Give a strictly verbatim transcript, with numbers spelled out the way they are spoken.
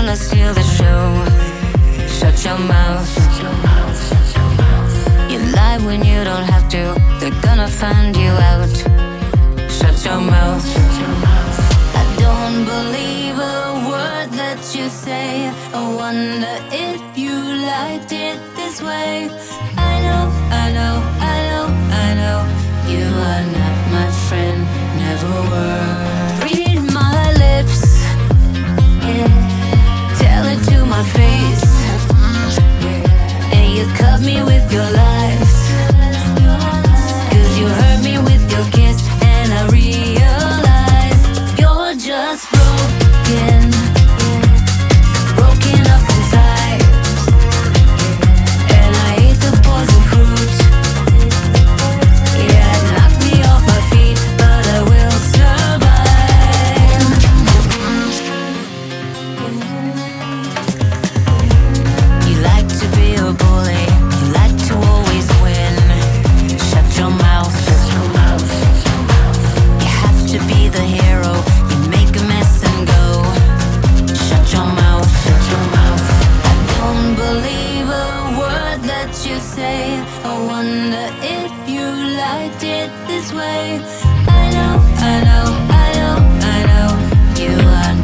gonna steal the show. Shut your mouth. You lie when you don't have to. They're gonna find you out. Shut your mouth. I don't believe a word that you say. I wonder if you liked it this way. I know, I know, I know, I know. You are not my friend, never were. Read my lips, yeah. Tell it to my face, yeah. And you cut me with your lies, 'cause you hurt me with your kiss. And I realize you're just broken, broken up inside. And I ate the poison fruit. Yeah, it knocked me off my feet, but I will survive. You like to be a bully, you like to always win. Shut your mouth. You have to be the hero, you make a mess and go. Shut your mouth. I don't believe a word that you say. I wonder if you liked it this way. I know, I know, I know, I know. You are